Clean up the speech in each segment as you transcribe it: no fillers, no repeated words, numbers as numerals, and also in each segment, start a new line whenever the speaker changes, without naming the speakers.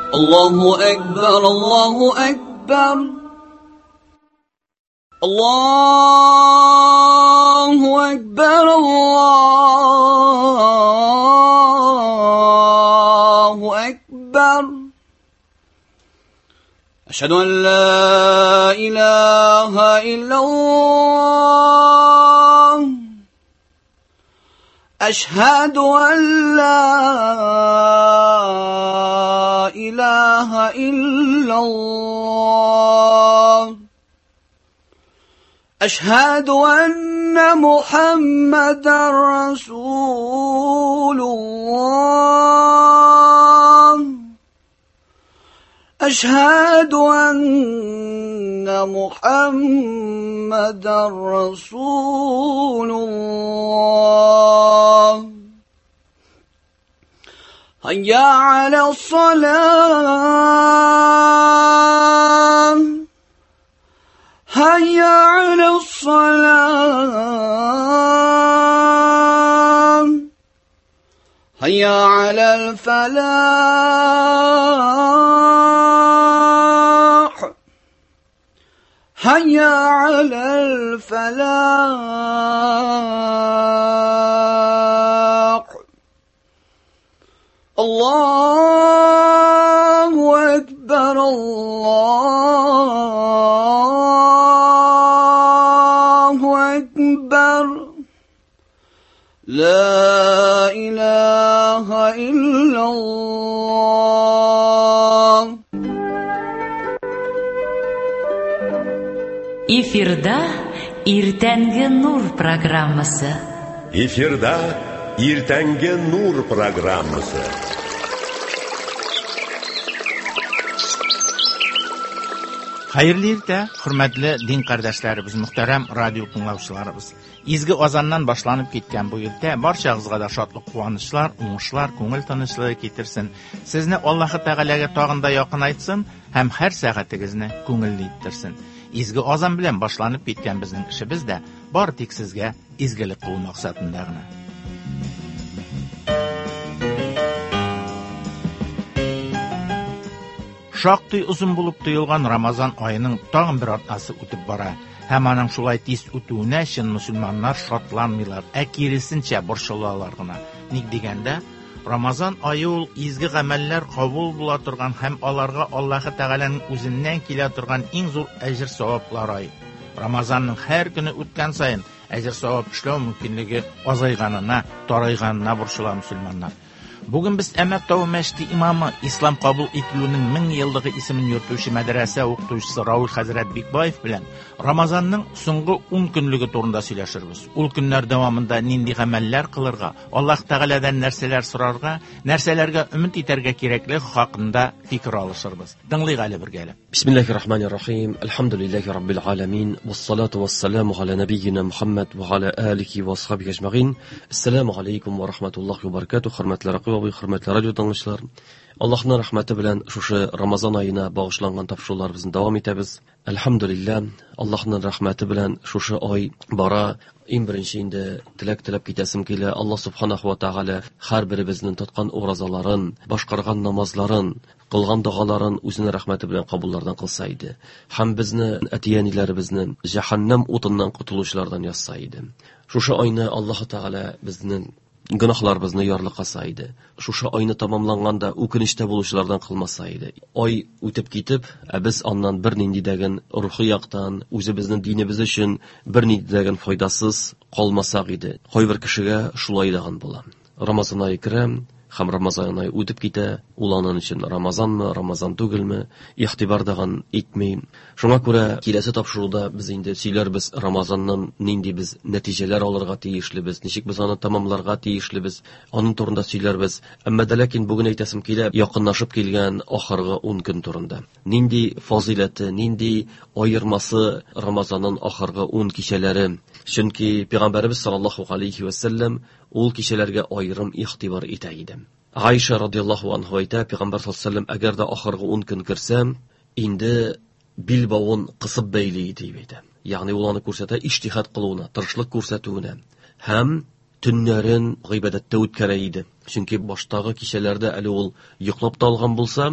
الله أكبر الله أكبر الله أكبر الله أكبر أشهد أن لا إله إلا الله أشهد أن لا إله إلا الله أشهد أن محمدا رسول الله أشهد أن محمدا رسول الله هيا على الصلاة هيا على الصلاة هيا على الفلاح هيا على الفلاح الله أكبر الله أكبر لا إله إلا الله.
Эфирда Иртәнге нур программасы.
Эфирда Иртәнге нур программасы.
Hayırlı irte, hürmetli din kardeşlerimiz, muhterem radyo dinləyicilərimiz. İzgi azandan başlanıp ketken bu irte, barşağızğa da şadlıq, quvonışlar, uğuşlar, көңіл tanışlığı getirsin. Sizni Allah'ı Teala'ga tağında yakın aytsın, hem her saatigizni көңілli ettirsin. İzgi azan bilen başlanıp ketken bizning işimiz de bar tek sizge izgilik qilу maqsadındagina. Şaqtı uzun bulup tuyulgan Ramazan ayının tağın bir atası ötüp bara. Hem anan şulay tez ötüğüne için musulmanlar şartlanmıyorlar. Ekirisinçe borçlularına. Nik degende, Ramazan ayı ol izgi gameller kabul bula turgan hem alarga Allah'ı Teala'nın özünden kile turgan en zor ecir savaplar ayı. Ramazanның her günü ötken sayın ecir savap işleu mümkünlüğü azayganına, tarayganına borçlular musulmanlar. Bugün biz Emek Tavu Meşti imamı İslam kabul etilüğünün 1000 yıllığı ismini yurtuşu medrese okutuşusu Raul Hazret Bikbayev bilen Ramazanның soňgy 10 günlüğü turunda söyleşirmiz. Ol günler devamında nindi ameller kılırga, Allah Teala'dan nerseler sorarga, nerselerge ümit iterge kerekli hakkında fikir alışırız. Dinleyik ali birgeli.
Bismillahirrahmanirrahim. Elhamdülillahi Rabbil alamin. Vessalatu vesselamu ala nebiyyina Muhammed ve ala alihi ve ashabihi ecma'in. Esselamu aleykum ve rahmetullahi ve berekatuh. Hürmetli hürmetli radyo dinləyicilər. Allah'ın rahmeti bilen şuşu Ramazan ayına bağışlanğan tapşırıqlarımızı davam etəbiz. Elhamdülillah Allah'ın rahmeti bilen şuşu ay bara en birinçinde tilak ketəsim kele Allah subhanahu wa ta'ala her biribiznin tutqan orazaların, başqarğan namazların, qılğan duaların özünün rahmeti bilen qabullardan qılsaydı. Hem bizni atiyanilərimizni cehennem otundan qutuluşlardan yazsaydı. Şuşu ayını Allah Teala biznin günahlarımızı yarlıqasaydı. Şuşu ayını tamamlanğanda ökünişte buluşlardan qılmasaydı. Ay ötüp gitip, biz ondan bir nindidəgin ruhi yaqdan, özü biznin dinimiz üçün bir nindidəgin faydasız qalmasaq idi. Qoy bir kişiге şulaydağın bolam. Ramazan ayı kirəm, hem Ramazan ayı ötüp gite, ulanın için Ramazan mı, Ramazan tügül mü, ihtibardağın etmeyim. Şuna göre kilesi tapşırıda biz indi söylerbiz Ramazan'dan nindi biz neticeler alırga teyişlibiz, nişik biz onu tamamlarga teyişlibiz, onun turunda söylerbiz. Ama da lakin bugün eytesim kile yakınlaşıp kelgen ahırgı 10 gün turunda. Nindi fazileti, nindi ayırması Ramazan'ın ahırgı 10 kişileri. Çünkü Peygamberimiz sallallahu aleyhi ve sellem ol kişilerge ayrım ihtibar etəydi. Ayşe radiyallahu anhu ayta, Peygamber sallallahu aleyhi ve sellem eğer de ahırgı 10 gün kirsem, indi bilbavun qısıb beyliydi deydi. Yani olanı korsata iştihat qılığına, tırışlık korsatığına, hem tünlerin gıybadette ötkərəydi. Çünkü baştagı kişilerde eli ol yuqlap dalğan bulsa,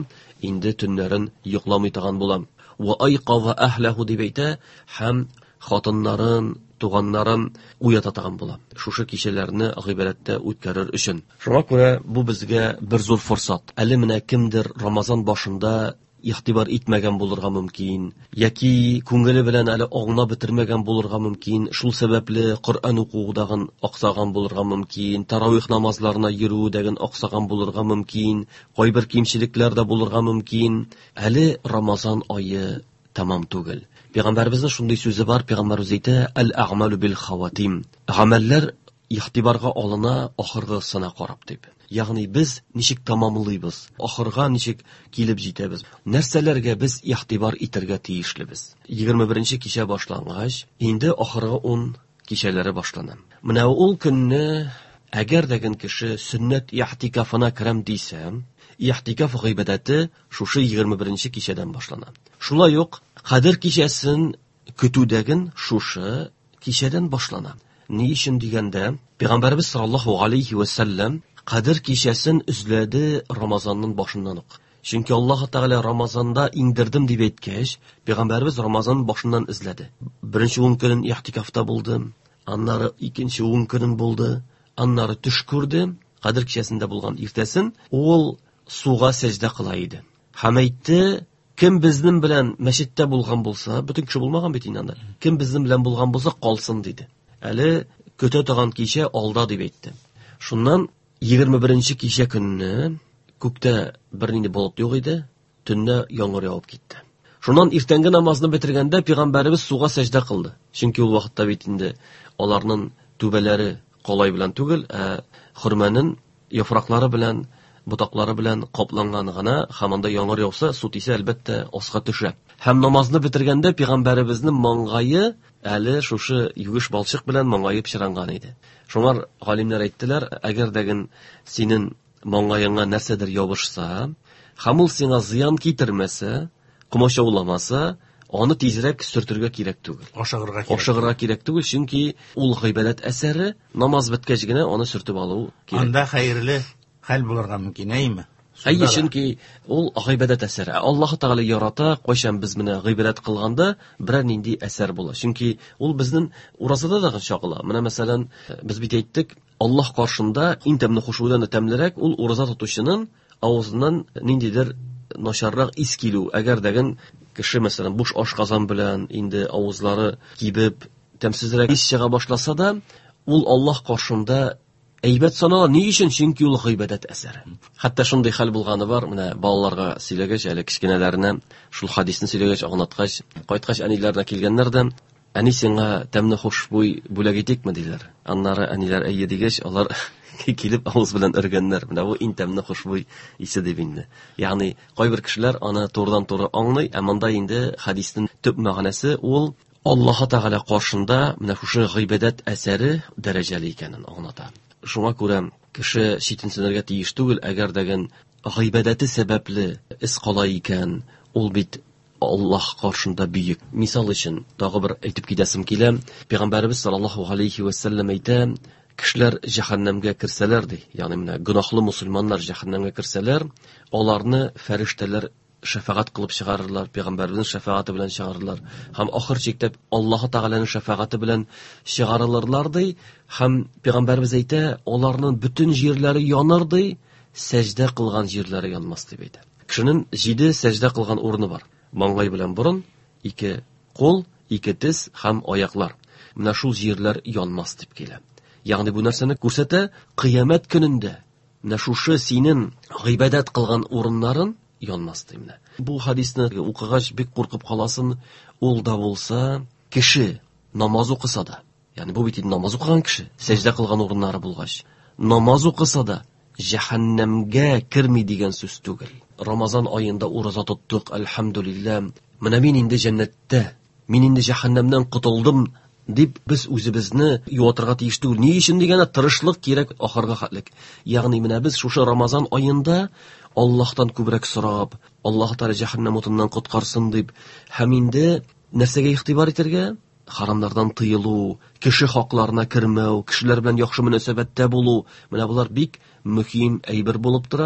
инде төннәрен йокламый торган булам. Ва айқаза ахлаху дип әйтә, һәм хатыннарын, туганнарын уята торган булам. Шушы кичәләрне гыйбадәттә үткәрер өчен. Шуңа күрә бу безгә бер зур форсат. Әле менә кемдер Рамазан башында игътибар итмәгән булырга мөмкин, яки күңеле белән әле аңлап бетермәгән булырга мөмкин, шул сәбәпле Коръән укудагын аксаган булырга мөмкин, таравих намазларына йөрүдәген аксаган булырга мөмкин, кайбер кимчелекләр дә булырга мөмкин. Әле Рамазан ае тамам түгел. Пәйгамбәрбезнең шундый сүзе бар, пәйгамбәрбез әйтә: "Әл-әгъмалу бил-хаватим." Гамәлләр игътибарга алына ахыргысына карап дип. Ягъни без ничек тамамлыйбыз, ахырга ничек килеп җитәбез. Нәрсәләргә без игътибар итәргә тиешлебез. 21нче кичә башлангач, инде ахыргы 10 кичәләре башлана. Менә ул көнне әгәр дәген кеше сөннәт ихтикафына керәм дисә, ихтикаф гыйбадәте шушы 21нче кичәдән башлана. Шулай ук Кадер кичәсен көтүдәген шушы кичәдән башлана. Ни өчен дигәндә, Пәйгамбәрбез саллаллаһу алейхи ва саллям Кадер кичәсен үзләде Рамазанның башыннан ук. Чөнки Аллаһ Тәгалә Рамазанда иңдердем дип әйткәч, Пәйгамбәрбез Рамазан башыннан эзләде. Беренче 10 көнен ихтикафта булды, аннары икенче 10 көнен булды, аннары төш күрде. Кадер кичәсендә булган иртәсен ул суга сәҗдә кыла иде. Һәм әйтте: "Кем безнең белән мәчеттә булган булса, бөтен кеше булмаган бит инде. Кем безнең белән булган булса, калсын" диде. Әле көтә торган кичә алда дип әйтте. Шуннан 21нче кичә көнне күктә бернинди болыт юк иде, төнне яңгыр явып китте. Шуннан иртәнге намазны бетергәндә Пәйгамбәрбез суга сәҗдә кылды. Чөнки ул вакытта бит инде аларның түбәләре калай белән түгел, хөрмәнең яфраклары белән, ботаклары белән капланган гына, һәм анда яңгыр яуса, су тисә әлбәттә аска төшә. Һәм намазны бетергәндә Пәйгамбәребезнең маңгае әле шушы югыш балчык белән маңгае пычранган иде. Шуңар галимнәр әйттеләр, әгәр дәген синең маңгаеңа нәрсәдер ябышса, һәм ул сиңа зыян китермәсә, комачауламаса, аны тизрәк сөртергә кирәк түгел. Ашыгырга кирәк түгел, чөнки ул гыйбадәт әсәре, намаз беткәч генә аны сөртеп алу кирәк.
Анда хәерле хәл булырга мөмкин, әйме?
Әйе, чөнки ул гыйбадәт әсәре. Аллаһ Тәгалә ярата, кайчан без менә гыйбадәт кылганда берәр нинди әсәр була. Чөнки ул безнең уразада да чагыла. Менә мәсәлән, без бит әйттек, Аллаһ каршында иң тәмле хушудан тәмлерәк ул ураза тотучының авызыннан ниндидер начаррак ис килү. Әгәр дәген кеше мәсәлән буш ашказан белән инде авызлары кибеп тәмсезрәк ис чыга башласа да, ул Аллаһ каршында әйбәт санала. Ни өчен? Чөнки ул гыйбадәт әсәре. Хәтта шундый хәл булганы бар. Менә балаларга сөйләгәч, әле кичкенәләренә шул хадисны сөйләгәч, аңлаткач, кайткач әниләренә килгәннәр дә, "Әни, сиңа тәмле хушбуй бүләк итикме?" диләр. Аннары әниләр әйе дигәч, алар килеп авыз белән өргәннәр. Менә бу иң тәмле хушбуй исе дип инде. Ягъни кайбер кешеләр аны турыдан-туры аңлый, ә монда инде хадисның төп мәгънәсе ул Аллаһ Тәгалә каршында менә шушы гыйбадәт әсәре дәрәҗәле икәнен аңлата. Шуңа күрә кеше читенсенергә тиеш түгел, әгәр дәген гыйбадәте сәбәпле эс кала икән, ул бит Аллаһ каршында бийек. Мисал өчен, тагы бер әйтеп китәсем килә. Пәйгамбәрбез саллаллаһу алейхи ва саллям әйтә, кешеләр җәһәннәмгә керсәләр ди. Ягъни менә гынахлы мусульманнар җәһәннәмгә керсәләр, аларны фәрештәләр шәфаәт кылып чыгарырлар, Пәйгамбәрбезнең шәфаәте белән чыгарырлар. Һәм ахыр чиктә Аллаһ Тәгаләнең шәфаәте белән чыгарылырлар ди. Һәм Пәйгамбәрбез әйтә, аларның бөтен җирләре яныр ди, сәҗдә кылган җирләре янмас дип әйтә. Кешенең 7 сәҗдә кылган урыны бар. Маңгай белән борын, 2 кул, 2 тез һәм аяклар. Менә шул җирләр янмас дип килә. Ягъни бу нәрсәне күрсәтә, кыямәт көнендә менә шушы синең гыйбадәт кылган урыннарын янмас дип. Бу хадисны укыгач бик куркып каласың. Ул да булса, кеше намаз укыса да, ягъни бу бит намаз укыган кеше, сәҗдә кылган урыннары булгач, намаз укыса да җәһәннәмгә кирми дигән сүз түгел. Рамазан аенда ураза тоттык, әлхәмдүлилләh. Менә мин инде җәннәттә, мин инде җәһәннәмнән котылдым дип без үзебезне юатырга тиеш түгел. Ни өчен дигәндә тырышлык кирәк ахырга хәтлек. Ягъни менә без шушы Рамазан аенда Аллаһтан күбрәк сорап, Аллаһ Тәгалә җәһәннәм утыннан коткарсын дип, һәм инде нәрсәгә игътибар итәргә? Харамнардан тыелу, кеше хакларына кермәү, кешеләр белән яхшы мөнәсәбәттә булу. Менә булар бик мөһим әйбер булып тора.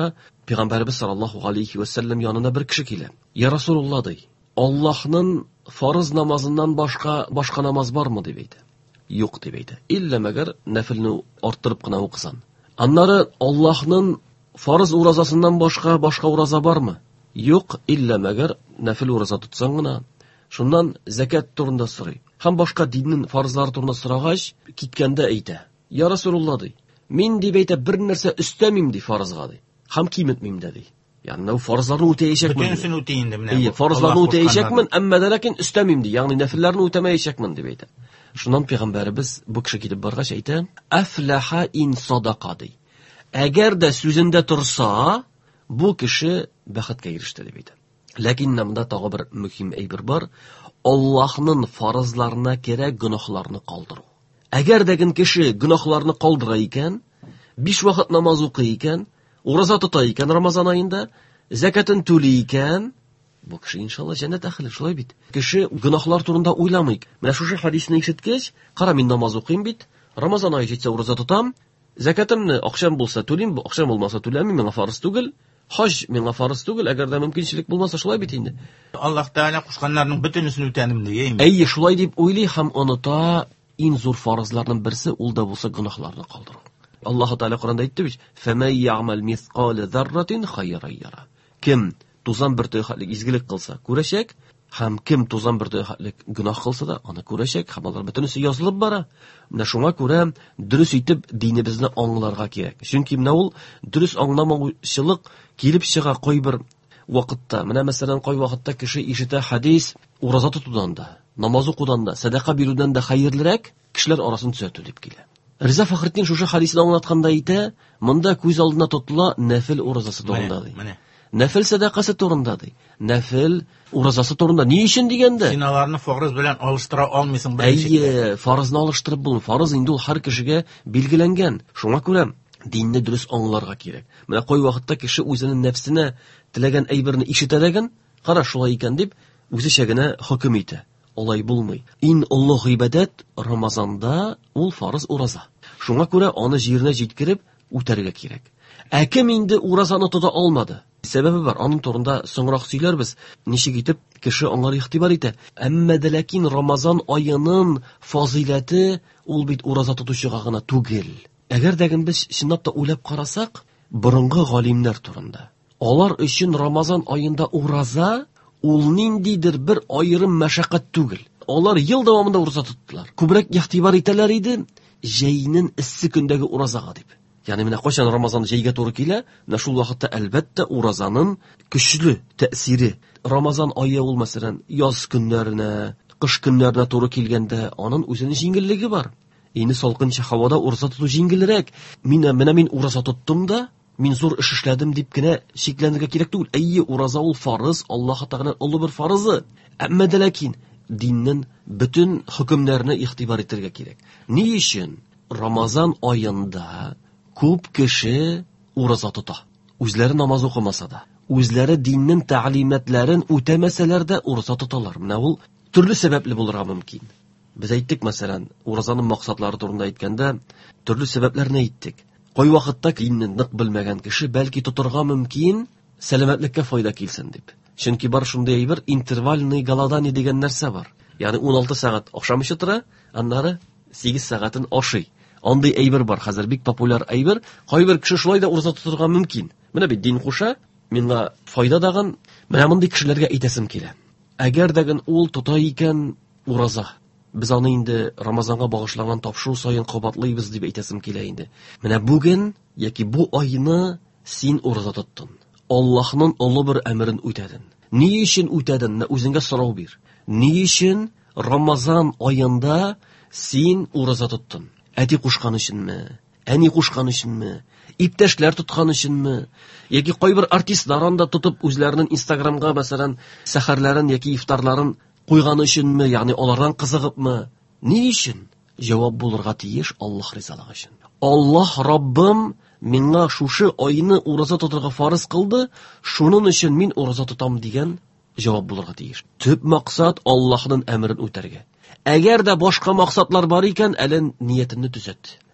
Peygamberimiz sallallahu aleyhi ve sellem yanına bir kişi kile. Ya Resulullah dey. Allah'ın farz namazından başka namaz var mı deydi. Yok deydi. İlla meğer nafilni arttırıp kına okusan. Anları Allah'ın farz urazasından başka uraza var mı? Yok illa meğer nafil uraza tutsan gına. Şundan zekat turunda soruy. Hem başka dinin farzları turunda sıragaş kitkende eyte. Ya Resulullah dey. Min deybe bir narsa üstemim dey farzga dey. Hem kim etmeyim dedi. Yani o farzlarını öteyecekmin.
Bütünsünü öteyindim.
İyi, farzlarını öteyecekmin ama delakin üstemim dey. Yani nafillerini ötemeyecekmin deydi. Şundan Peygamberimiz bu kişi gidip bargaç eyte. Aflaha in sadaka dey. Eğer de sözünde tursa bu kişi baxtga erişti deydi. Lakin namda tağı bir mühim eybir var. Allah'ın farzlarına kere günahlarını kaldırı. Eğer de kişi günahlarını kaldırayken, 5 vakit namaz okuyken, uraza tutayken Ramazan ayında, zekatın tüleyken, bu kişi inşallah cennet ahli, şulay bit. Kişi günahlar turunda oylamayık. Mene şu hadisini işitkeç, qara min namaz okuyayım bit, Ramazan ayı jetse uraza tutam, zekatımni akşam bulsa tüleyim, bu akşam olmasa tüleyim, mene farz tugul, hac mene farz tugul, eğer de mümkünçilik bulmasa şulay bit indi.
Allah Teala kuşkanlarının bütünüsünü ötenim diyeyim.
Ey şulay deyip oyli hem unuta, en zor farzlarının birisi ulda bulsa günahlarını kaldırır. Allah Teala Kur'an'da aytdı ki: "Femen ya'mal misqala zarratin hayran yara." Kim tuzan bir töyhatlik izgilik kılsa görecek, hem kim tuzan bir töyhatlik günah kılsa da onu görecek. Hamalar bütünüsü yazılıp bara. Mine şuna göre dürüst itip dinimizni anlarga gerek. Çünkü mine ol dürüst anlamamışlık kelip çıga koy bir vakitte. Mine mesela koy vakitte kişi işite hadis uraza tutudanda, namaz okudanda, sadaka biruden de hayırlırek kişiler arasını düzeltülüp gele. Rıza Fahrettin şu hadisini anlatkanda ite, mında göz aldına tutula nafil urazası torundadı. Nafil sadakası torundadı. Nafil urazası torunda. Ne işin digende?
Sinalarını farz bilen alıştıra almıyorsun.
Ey, farzını alıştırıp bulun. Farz indi ol her kişiye bilgilengen. Şuna göre dinni dürüst anlarga gerek. Mene koy vakitte kişi özünün nefsine tilegen eybirini işitedegen, qara şulay iken dip, özü şegine hüküm ite. Olay bulmay. İn Allah ibadet Ramazanda ol farz uraza. Şuna göre onu jirine jitkirip uterge gerek. Ekim indi urazanı tuta almadı. Sebebi var. Onun torunda sonra söyler biz. Nişi gitip kişi onları ihtibar ite. Emme de lakin Ramazan ayının fazileti ol bit uraza tutuşuğuna tugil. Eğer degin biz şınap da uylap karasak, burungu galimler torunda. Olar için Ramazan ayında uraza ol nindidir bir ayrım meşakkat tugil. Olar yıl devamında uraza tuttular. Kubrek ihtibar iteler idi. Jeyinin issi gündeki urazaga dip. Yani mine koşan Ramazan'ı jeyge doğru kile, ne şul vakitte elbette urazanın güçlü tesiri. Ramazan ayı olmasın, yaz günlerine, kış günlerine doğru kilgende, onun özünün jingilligi var. Yeni salkınca havada uraza tutu jingilirek, min uraza tuttum da, min zor iş işledim dipkine şeklendirge gerek değil. Ey uraza ol farız, Allah'a Teala olu bir farzı. Emme de lakin, dinin bütün hükümlerine ihtibar ettirge gerek. Ne için? Ramazan ayında köp kişi uraza tuta. Özleri namaz okumasa da, özleri dinin ta'limatlarini ötemeseler de uraza tutalar. Mine ol türlü sebepli bulurga mümkün. Biz ayttık mesela, urazanın maksatları turunda aytkanda, türlü sebepler ne ayttık? Koy vakitte dinni nık bilmegen kişi belki tuturga mümkün, selametlikке fayda kelsin dip. Çünkü bar şunday bir intervalni galadani degan narsa var. Yani 16 saat akşam işitira, anları 8 saatin aşı. Onday eyber var, hazır bik popüler eyber. Koy kişi şulay da uraza tuturga mümkün. Mine bir din kuşa, minga fayda dağın, mine bunday kişilerge etesim kele. Eğer degin ol tutayken uraza, biz onu indi Ramazan'a bağışlanan tapşırı sayın kabatlıyız diye etesim kele indi. Mine bugün, yaki bu ayını sen uraza tuttun. Allah'ın ulu bir emrin ötedin. Ne için ötedin? Ne özünge sorav bir. Ne için Ramazan ayında sen uraza tuttun? Eti kuşkan için mi? Eni kuşkan için mi? İpteşler tutkan için mi? Yaki koy bir artistların da tutup özlerinin Instagram'a mesela seherlerin yaki iftarların koygan için mi? Yani onlardan kızıgıp mı? Ne için? Cevap bulurga tiyiş Allah rizalığı için. Allah Rabbim minna şuşu ayını uraza tuturga farz kıldı, şunun için min uraza tutam diyen cevap bulurga tiyiş. Tüp maksat Allah'ın emrin öterge. Eğer de başka maksatlar var iken elin niyetini düzelt.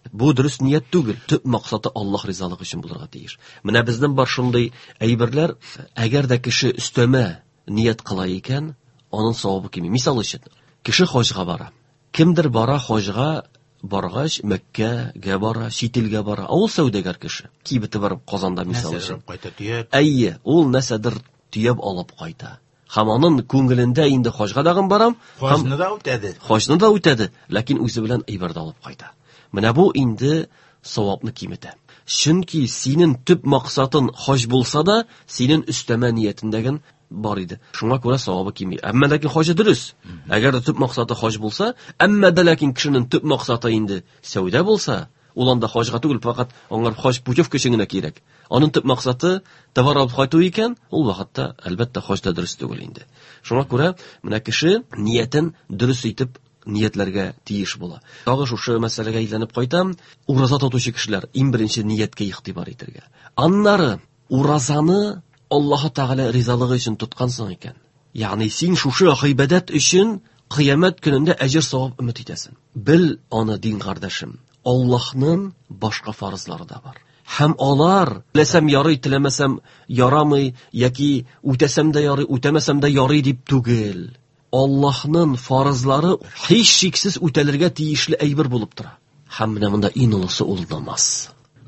Бу дөрес ният түгел. Төп максаты Аллаһ ризалыгы өчен булырга тиеш. Менә безнең бар шундый әйберләр, әгәр дә кеше өстәмә ният кыла икән, аның савабы кими. Мисал өчен, кеше хаҗга бара. Кемдер бара хаҗга, баргач Мәккәгә бара, Шителгә бара. Ул сәүдәгәр кеше. Кибете барып Казанда мисал өчен. Әйе, ул нәрсәдер төяп алып кайта. Һәм аның күңелендә инде хаҗга дагын барам,
хаҗны да
үтәде, ләкин үзе белән әйбер алып кайта. Менә бу инде савапны киметә. Чөнки синең төп максатың хаҗ булса да, синең өстәмә ниятендәген бар иде. Шуңа күрә савабы кими. Әмма ләкин хаҗы дөрес. Әгәр дә төп максаты хаҗ булса, әмма дә ләкин кешенең төп максаты инде сәүдә булса, ул анда хаҗга түгел, фақат аңар хаҗ путевка өчен генә кирәк. Аның төп максаты товар алып кайту икән, ул вакытта әлбәттә хаҗда дөрес түгел инде. Шуңа күрә менә кеше ниятен дөрес итеп ниятләргә тиеш була. Тагы шушы мәсьәләгә әйләнеп кайтам. Ураза тотучы кешеләр иң беренче нияткә игътибар итәргә. Аннары уразаны Аллаһ Тәгалә ризалыгы өчен тоткансың икән. Ягъни син шушы гыйбадат өчен кыямәт көнендә әҗр савап өмет итәсең. Бил аны дин кардәшем. Аллаһның башка фарызлары да бар. Һәм алар теләсәм ярый, теләмәсәм ярамый, яки үтәсәм дә ярый, үтәмәсәм дә ярый дип түгел. Аллаһның фарызлары һич шиксез үтәлергә тиешле әйбер булып тора. Һәм менә монда иң улысы ул намаз.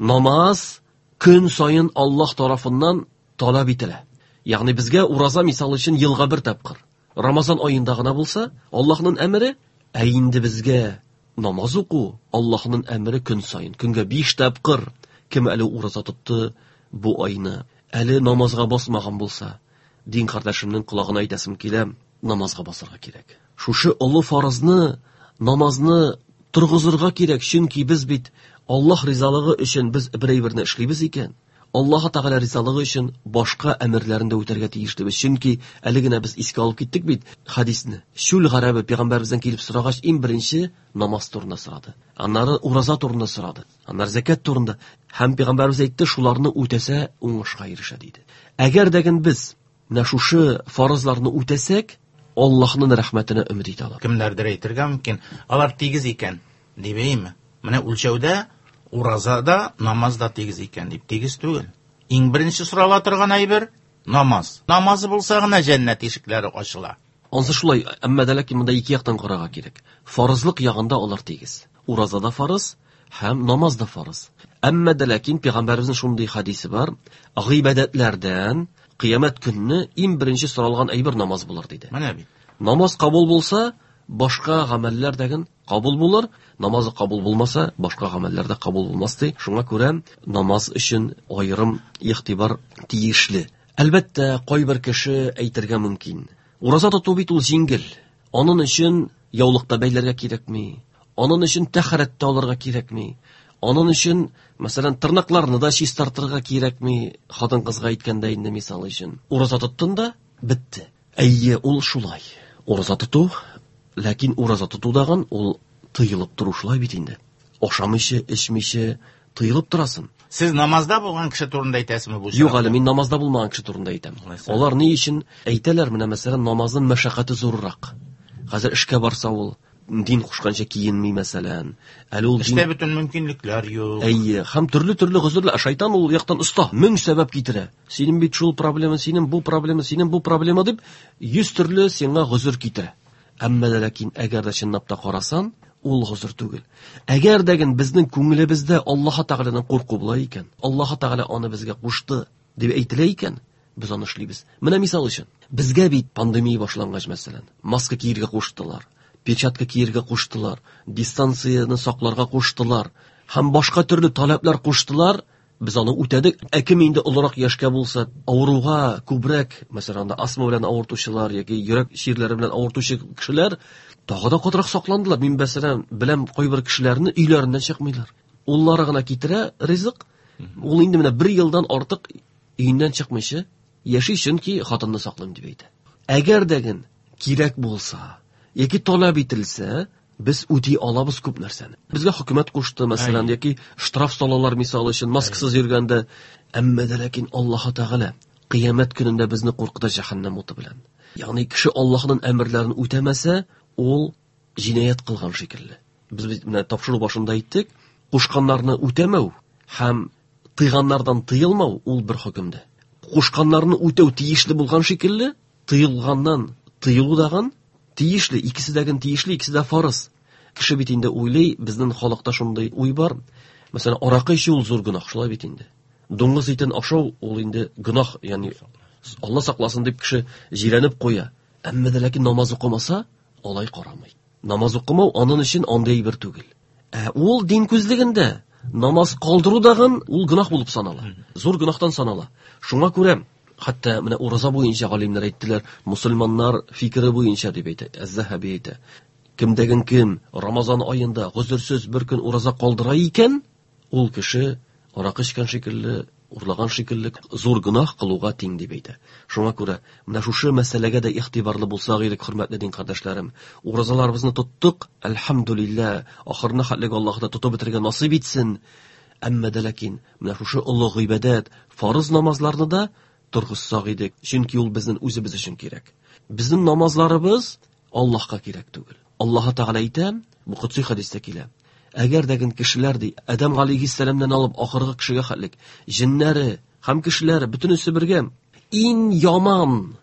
Намаз көн сайын Аллаһ тарафыннан талап ителә. Ягъни безгә ураза мисал өчен елга бер тапкыр. Рамазан аенда гына булса, Аллаһның әмере, инде безгә намаз уку Аллаһның әмере көн сайын. Көнгә 5 тапкыр. Кем әле ураза тотты бу айны, әле намазга басмаган булса, дин кардәшемнең колагына әйтәсем килә, намазга басырга кирәк. Шушы олы фарызны, намазны тургызырга кирәк, чөнки без бит Аллаһ ризалыгы өчен без бер әйберне эшлибез икән. Аллаһ Тәгалә ризалыгы өчен башка әмерләрендә үтәргә тиешлебез. Чөнки әле генә без искә алып киттек бит хадисне. Шул гарабы пәйгамбәребездән килеп сорагач, иң беренче намаз турында сорады. Аннары ураза турында сорады. Аннары закат турында. Һәм пәйгамбәребез әйтте, шуларны үтәсә уңышка ирешә диде. Әгәр дәген biz менә шушы фарызларны үтәсәк, Аллаһның рәхмәтенә өмет итә алабыз.
Кемнәрдер әйтергә мөмкин, алар тигез икән, дибейме? Менә үлчәүдә уразада, намазда тигез икән дип, тигез түгел. Иң беренче сорала торган әйбер намаз. Намазы булса гына җәннәт ишекләре ачыла.
Ансы шулай, әмма дә ләкин монда ике яктан карарга кирәк. Фарызлык ягында алар тигез. Уразада фарыз һәм намазда фарыз. Әмма дә ләкин пәйгамбәребезнең шундый хадисе бар, гыйбадәтләрдән кыямәт көнне иң беренче соралган әйбер намаз булыр диде.
Менә бит.
Намаз кабул булса, башка гамәлләр дәген кабул булыр. Намазы кабул булмаса, башка гамәлләр дә кабул булмас ди. Шуңа күрә намаз өчен аерым игътибар тиешле. Әлбәттә, кайбер кеше әйтергә мөмкин. Ураза тоту бит ул җиңгел. Аның өчен яулыкта бәйләргә кирәкми. Аның өчен тәһарәттә алырга кирәкми. Аның өчен, мәсәлән, тырнакларны да чистартырга кирәкми. Хатын-кызга әйткәндә инде мисал өчен. Ураза тоттында битте. Әйе, ул шулай. Ураза тоту, ләкин ураза тотудаган ул тыйылып турушылай бит инде. Ашамыйчы, эчмичә тыйылып торасың.
Сез намазда булган кеше турында әйтәсезме бу?
Юк әле, мин намазда булмаган кеше турында әйтәм. Алар ни өчен әйтәләр, менә мәсәлән, намазның мәшәкате зуррак. Хәзер эшкә барса ул дин кушканча киенми мәсәлән. Әле ул
эштә бөтен мөмкинлекләр юк.
Әйе, һәм төрле гозерләр. Шайтан ул яктан оста, 1000 сәбәп китерә. Синең бит шул проблема, синең бу проблема дип 100 төрле сиңа гозер китерә. Әмма ләкин әгәр дә чынлап та карасан, ул гозер түгел. Әгәр дәген безнең күңелебездә Аллаһ Тәгаләнең курку була икән, Аллаһ Тәгалә аны безгә кушты дип әйтелә икән, без аны эшлибез. Менә мисал өчен, безгә бит пандемия башлангач мәсәлән, маска киергә куштылар, перчатка киергә куштылар, дистанцияны сакларга куштылар, һәм башка төрле таләпләр куштылар. Без аны үтәдек. Кем инде олырак яшькә булса, авыруга күбрәк, мәсәлән, астма белән авыртучылар яки йөрәк ширләре белән авыртучы кешеләр тагы да катырак сакландылар. Мин мәсәлән беләм кайбер кешеләрне өйләреннән чыкмыйлар. Уллары гына китерә ризык. Ул инде менә 1 елдан артык өйнән чыкмыйча яши, чөнки хатынны саклыйм дип әйтә. Әгәр дәген кирәк булса, яки таләп ителсә, biz үти алабыз күп нәрсәне. Безгә хөкүмәт кушты, мәсәлән, яки штраф салалар мисал өчен маскасыз йөргәндә, әмма дә ләкин Аллаһ Тәгалә кыямәт көнендә безне куркыта җәһәннәм уты белән. Ягъни кеше Аллаһның әмерләрен үтәмәсә, ул җинаят кылган шикелле. Без менә тапшыру башында әйттек, Кушканнарны үтәмәү һәм тыйганнардан тыелмау ул бер хөкемдә. Кушканнарны үтәү тиешле булган шикелле, тыелганнан тыелу даган тиешле, икесе дә тиешле, икесе дә фарыз. Кеше бит инде уйлый, безнең халыкта шундый уй бар. Мәсәлән, аракы ичү ул зур гынах, шулай бит инде. Дуңгыз итен ашау ул инде гынах, ягъни Алла сакласын дип кеше җирәнеп куя. Әмма дә ләкин намаз укымаса, алай карамый. Намаз укымау аның өчен андый бер түгел. Ул дин күзлегендә намаз калдыру даган ул гынах булып санала. Зур гынахтан санала. Шуңа күрә хәтта менә ураза буенча галимнәр әйттеләр, мусульманнар фикере буенча дип әйтә, әз-Заһаби әйтә. Кемдәген кем Рамазан аенда гозерсез бер көн ураза калдыра икән, ул кеше аракы эчкән шикелле, урлаган шикелле зур гынах кылуга тиң дип әйтә. Шуңа күрә менә шушы мәсьәләгә дә игътибарлы булсак идек, хөрмәтле дин кардәшләрем. Уразаларыбызны тоттык, әлхәмдүлилләh, ахырына хәтлек Аллаһ да тотып бетергән насыйп итсен. Әмма дә ләкин менә шушы улы гыйбадәт, фарыз намазларны да торгызсак идек, чөнки ул безнең үзебез өчен кирәк. Безнең намазларыбыз Аллаһка кирәк түгел. Аллаһ Тәгалә әйтә, бу кутси хадистә килә. Әгәр дәген кешеләр ди, Адам алейхиссаламдан алып ахыргы кешегә хәтлек, җиннәре һәм кешеләр бөтенесе бергә ин яман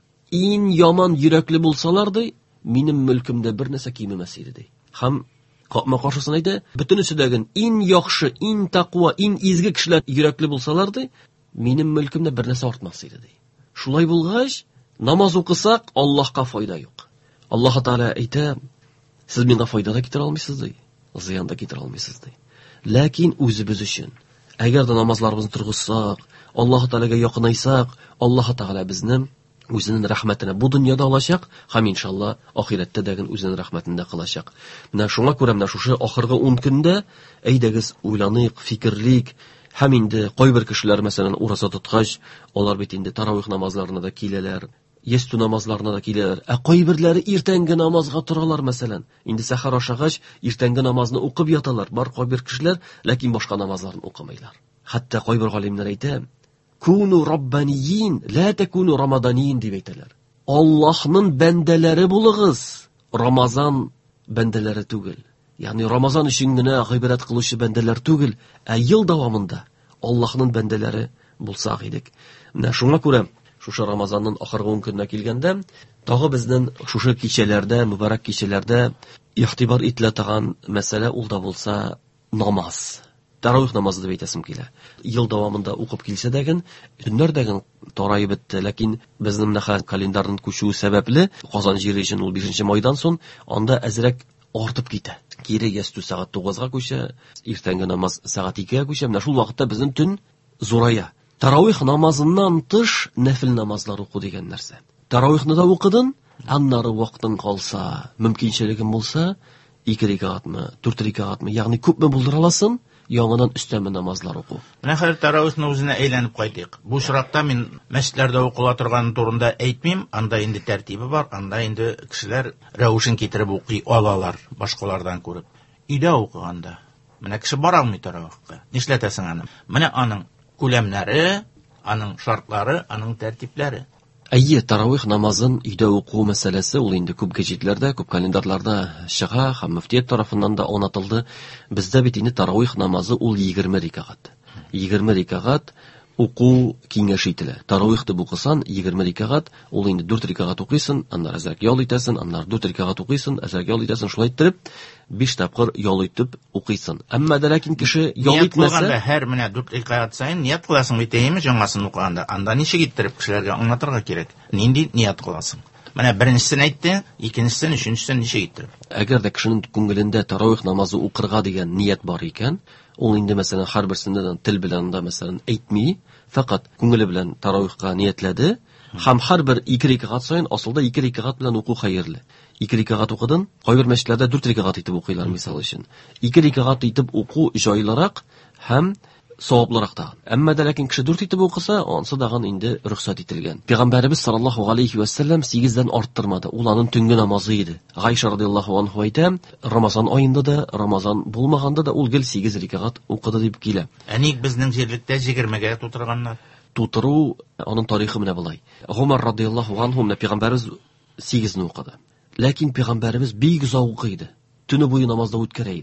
йөрәкле булсалар ди, минем мөлкемдә бер нәрсә кимемәс иде ди. Һәм капма каршысына әйтә, бөтенесе дәген ин яхшы, ин тaqwa, ин изге кешеләр йөрәкле булсалар ди, минем мөлкемдә бер нәрсә артмас иде ди. Шулай булгач, намаз укысак, Аллаһка файда юк. Аллаһ Тәгалә әйтә, сез миңа файда да китерә алмыйсыз ди. Зыян да китерә алмыйсыз ди. Ләкин үзебез өчен, әгәр дә намазларыбызны торгызсак, Аллаһ Тәгаләгә якынайсак, Аллаһ Тәгалә безне үзенең рәхмәтенә бу дөньяда алачак, һәм иншалла ахирәттә дә үзенең рәхмәтендә кылачак. Менә шуңа күрә менә шушы ахыргы 10 көндә әйдәгез уйланыйк, фикерлик, һәм инде кайбер кешеләр мәсәлән ураза тоткач, алар бит инде таравих намазларына да киләләр. Есту намазларына да киләләр. Кайберләре иртәнге намазга торалар мәсәлән. Инде сәхәр ашагач иртәнге намазны укып яталар. Бар кайбер кешеләр, ләкин башка намазларны укымыйлар. Хәтта кайбер галимнәр әйтә, "Куну раббаниин, ла такуну рамаданиин" дип әйтәләр. Аллаһның бәндәләре булыгыз, Рамазан бәндәләре түгел. Ягъни Рамазан өчен генә гыйбадәт кылучы бәндәләр түгел, ел дәвамында Аллаһның бәндәләре булсак идек. Менә шуңа күрә шушы Рамазанның ахыргы 10 көненә килгәндә, тагы безнең шушы кичәләрдә, мубарак кичәләрдә игътибар ителә торган мәсьәлә ул да булса намаз. Таравих намазы дип әйтәсем килә. Ел дәвамында укып килсә дәген, төннәрдәген тарайып бетте, ләкин безнең календарның күчүе сәбәпле Казан җире өчен ул 5 майдан соң анда әзрәк артып китә. Кире ясту сәгать 9-га күчә, иртәнге намаз сәгать 2-гә күчә. Менә шул вакытта безнең төн зурая. Таравих намазыннан тыш нәфил намазлар уку дигән нәрсә. Таравихны да укыдың, аннары вакытың калса, мөмкинчелегең булса, 2 рикагатмы, 4 рикагатмы, ягъни күпме булдыра аласың, яңадан өстәме намазлар уку.
Менә хәзер таравихны үзенә әйләнеп кайтыйк. Бу чиракта мин мәчетләрдә укыла торган турында әйтмим, анда инде тәртибе бар, анда инде кешеләр рәвешен китереп укый алалар, башкалардан күреп. Өйдә укыганда, менә кеше бара алмый таравихка. Нишләтәсең аны? Менә аның күләмнәре, аның шартлары, аның тәртипләре.
Әйе, таравих намазын өйдә уку мәсьәләсе ул инде күп гәҗитләрдә, күп календарларда чыга, һәм мөфтият тарафыннан да онатылды. Бездә бит инде таравих намазы ул 20 рикагат. 20 рикагат уку киңәш ителә. Таравихты укысаң 20 рикагат, ул инде 4 рикагат укыйсың, аннары әзрәк ял итәсең, аннары 4 рикагат укыйсың, әзрәк ял итәсең, шулай итеп 5 тапкыр ял итеп укыйсың. Әмма дә ләкин кеше ял итмәсә,
һәр менә 4 рикагат сайын ният кыласың бит әйме җаңасын укыганда. Анда ничек иттереп кешеләргә аңлатырга кирәк? Нинди ният кыласың? Менә беренчесен әйтте, икенчесен, өченчесен ничек иттереп?
Әгәр дә кешенең күңелендә таравих намазы укырга дигән ният бар икән, ул инде мәсәлән һәрберсендә тел белән дә мәсәлән әйтми, фақат күңеле белән таравихка ниятләде, һәм һәрбер 2 рикагат сайын асылда 2 рикагат белән уку хәерле. 2 рикагат укыдың, кайбер мәчетләрдә 4 рикагат итеп укыйлар мисал өчен. 2 рикагат итеп уку җайлырак һәм саваплырак та. Әмма дә ләкин кеше 4 итеп укыса, ансы даган инде рөхсәт ителгән. Пәйгамбәрбез саллаллаһу алейхи ва саллям 8дән арттырмады. Ул аның төнге намазы иде. Гайша радиллаһу анһу әйтә, Рамазан аенда да, Рамазан булмаганда да ул гел 8 рикагат укыды дип килә.
Әник безнең җирлектә 20-гә тутырганнар.
Тутыру аның тарихы менә булай. Гомар радиллаһу анһу менә пәйгамбәрбез 8-не укыды. Ләкин пәйгамбәрбез бик узак укый иде. Төне буе намазда үткәрә иде.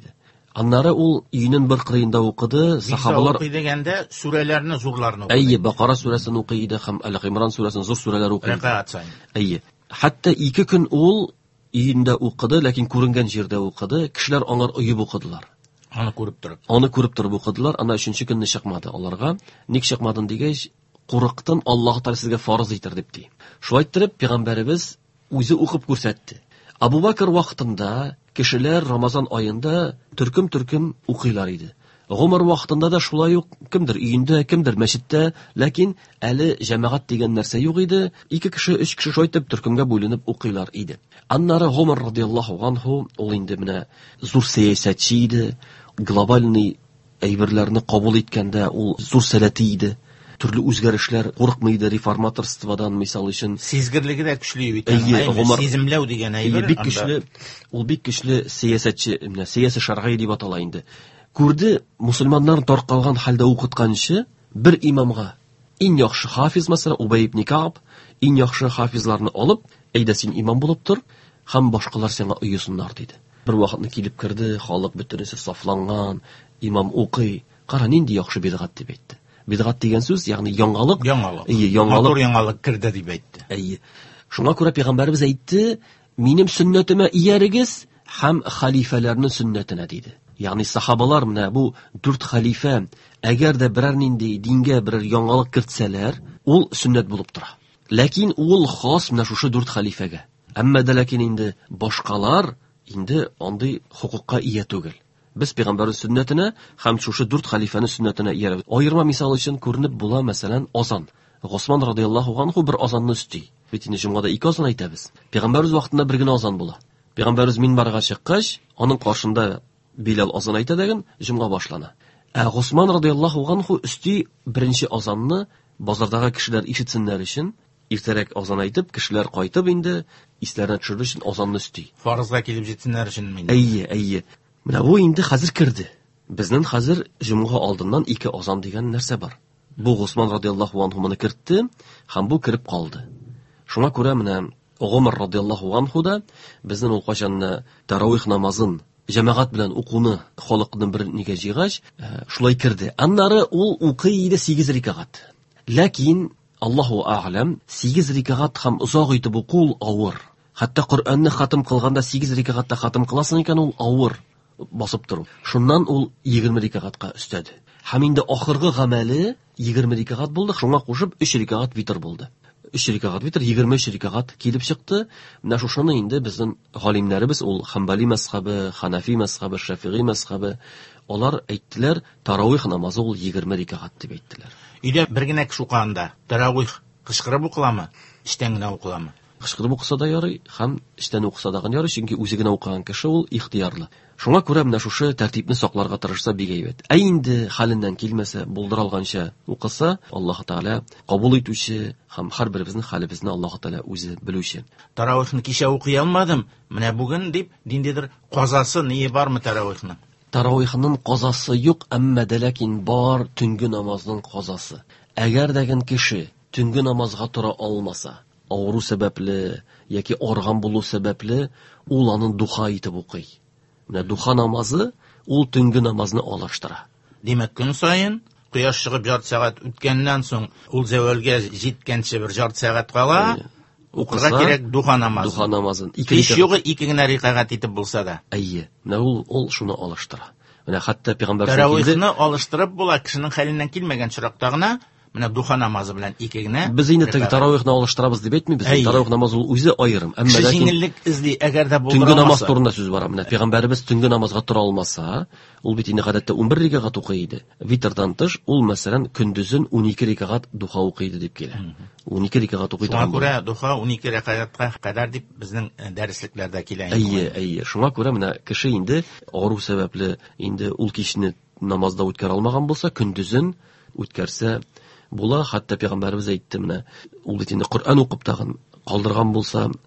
Аннары ул өйнең бер кырыенда укыды, сахабалар
укый дигәндә сүрәләрне зурларны укый.
Әйе, Бакара сүрәсен укый иде һәм Әл-Гимран сүрәсен зур сүрәләр укый.
Рәкъат сайын.
Әйе. Хәтта 2 көн ул өендә укыды, ләкин күренгән җирдә укыды. Кешеләр аңар ыеп укыдылар.
Аны күреп торып.
Аны күреп торып укыдылар. Ана 3нче көнне чыкмады аларга. Ник чыкмадың дигәч, курыктым, Аллаһ Тәгалә сезгә фарыз итер дип ди. Шулай итеп, пәйгамбәребез үзе укып күрсәтте. Абу Бакр вакытында кешеләр Рамазан аенда төркем укыйлар иде. Гомер вакытында да шулай ук кемдер өендә, кемдер мәчеттә, ләкин әле җәмәгать дигән нәрсә юк иде. 2 кеше, 3 кеше шулай итеп төркемгә бүленеп укыйлар иде. Аннары Гомер радиллаһу анһу ул инде менә зур сәясәтче иде, глобальный әйберләрне кабул иткәндә ул зур сәләти иде. Төрле үзгәрешләр, курыкмый иде реформаторстводан, мисал өчен.
Сизгерлеге дә көчле бит. Сиземләү дигән әйбер.
Бик көчле, ул бик көчле сәясәтче, менә сәяси шәргый дип атала инде. Күрде, мусульманнарны таркалган хәлдә укытканчы, бер имамга иң яхшы хафиз мәсәлән Убай ибн Кааб, иң яхшы хафизларны алып, әйдә син имам булып тор, һәм башкалар сиңа ыйысыннар диде. Бер вакытны килеп керде, халык бөтенесе сафланган, имам укый, кара нинди яхшы бидгат дип әйтте. Бидгат дигән сүз, ягъни яңалык.
Матур яңалык кирде дип әйтте.
Әйе. Шуңа күрә пәйгамбәрбез әйтте, минем сөннәтемә иярегез һәм халифаларның сөннәтенә диде. Ягъни сахабалар менә бу 4 халифа, әгәр дә берәр нинди дингә берәр яңалык кертсәләр, ул сөннәт булып тора. Ләкин ул хас менә шушы 4 халифага. Әмма дә ләкин инде башкалар инде андый хукукка ия түгел. Без пәйгамбәр сөннәтенә һәм шушы 4 халифаның сөннәтенә иярә. Аерма мисал өчен күренеп була, мәсәлән, азан. Госман радиллаһу анһу бер азанны өсти. Бит инде җомгада 2 азан әйтәбез. Пәйгамбәрбез вакытында бер генә азан була. Пәйгамбәрбез минбарга чыккач, аның каршында Билал азан әйтә дигән җомга башлана. Госман радиллаһу анһу өсти беренче азанны базардагы кешеләр ишетсеннәр өчен, иртәрәк азан әйтеп, кешеләр кайтып инде исләренә төшерү өчен азанны өсти.
Фарызга килеп җитсеннәр өчен мин.
Әйе. Менә бу инде хәзер кирде. Безнең хәзер җомга алдыннан 2 азан дигән нәрсә бар. Бу Госман радиллаһу анһу моны кертте, һәм бу кирип калды. Шуңа күрә менә Гомер радиллаһу анһу да безнең ул качанны таравих намазын җәмәгать белән укуны халыкның бер нигә җыйгач, шулай кирде. Аннары ул укый иде 8 рикагат. Ләкин Аллаһу а'лам 8 рикагат һәм узак итеп укул авыр. Хәтта Коръәнне хатым кылганда 8 рикагатта хатым кыласың икән, ул авыр басып тору. Шуннан ул 20 рикагатка өстәде. Һәм инде ахыргы гамәле 20 рикагат булды, шуңа кушып 3 рикагат витр булды. 3 рикагат витр 23 рикагат килеп чыкты. Менә шушыны инде безнең галимнәребез, ул Ханбали мәзһәбе, Ханафи мәзһәбе, Шафиғи мәзһәбе, алар әйттеләр, таравих намазы ул 20 рикагат дип әйттеләр.
Өйдә бер генә кеше укыганда таравих кычкырып укыламы, иштән генә укыламы?
Кычкырып укыса да ярый, һәм иштән укыса да ярый, чөнки үзе генә укыган кеше ул ихтиярлы. Шуңа күрә менә шушы тәртипне сакларга тырышса бик әйбәт. Инде хәленнән килмәсә, булдыра алганча укыса, Аллаһ Тәгалә кабул итүче һәм һәрберебезнең хәлебезне Аллаһ Тәгалә үзе белүче.
Таравихны кичә укый алмадым, менә бүген дип диндидер казасы ние бармы таравихның?
Таравихның казасы юк, әмма дә ләкин бар төнге намазның казасы. Әгәр дәгән кеше төнге намазга тора алмаса, авыру сәбәпле яки арган булу сәбәпле, ул аны духа итеп укый. Менә духа намазы ул төнге намазны алыштыра.
Димәк, көн сайын кояш чыгып ярты сәгать үткәннән соң ул зәвалгә җиткәнче бер ярты сәгать кала, укырга кирәк духа намазы.
Духа намазын.
Һич югы 2 генә рикагат итеп булса да.
Әйе. Менә ул шуны алыштыра. Менә хәтта пәйгамбәр
таравихны алыштырып була, кешенең хәленнән килмәгән чиракта гына менә духа намазы белән 2 генә.
Без инде таравихны алыштырабыз дип әйтмибез. Таравих намазы ул үзе аерым.
Әмма ләкин җиңеллек изли, әгәр дә булдыра
төнге намаз турында сүз бара. Менә пәйгамбәрбез төнге намазга тора алмаса, ул бит инде гадәттә 11 рикагат укый иде. Витрдан тыш ул мәсәлән көндезен 12 рикагат духа укый иде дип килә. 12 рикагат укый.
Шуңа күрә духа 12 рикагатка кадәр дип безнең дәреслекләрдә килә.
Әйе. Шуңа күрә менә кеше инде ару сәбәпле инде ул кичне намазда үткәрә алмаган булса, көндезен үткәрсә була. Хәтта пәйгамбәрбез әйтте, менә ул бит инде Коръән укып тагын калдырган булса,